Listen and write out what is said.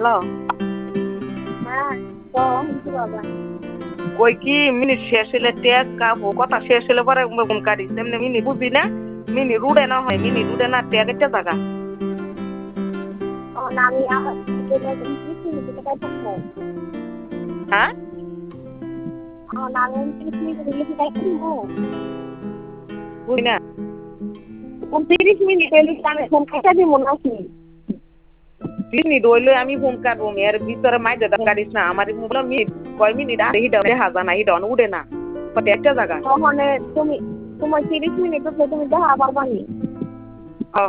hello হ্যাঁ তো কি বাবা কই কি মিনিট শেষ হলে টেক কাবো কথা শেষ হলে পরে ফোন কাটিস এমনি মিনি বুঝবি না মিনি রুডে না হয় মিনি রুডে না টেক একটা জায়গা আমি আমার হ্যাঁ আমি 30 মিনিট লিখে পাইবো বুঝি না 30 মিনিট লিখে আমি ফোন কেটে দিব নাকি মিনিট হইলে আমি ফোন কাটবো এর ভিতরে মাইজে কাটিস না আমার বললো মিনিট কয় মিনিট আর হিডা দেখা না হিডা উড়ে না একটা জায়গা তাহলে তুমি তোমার 30 মিনিট তো তুমি দেখা পারবা নি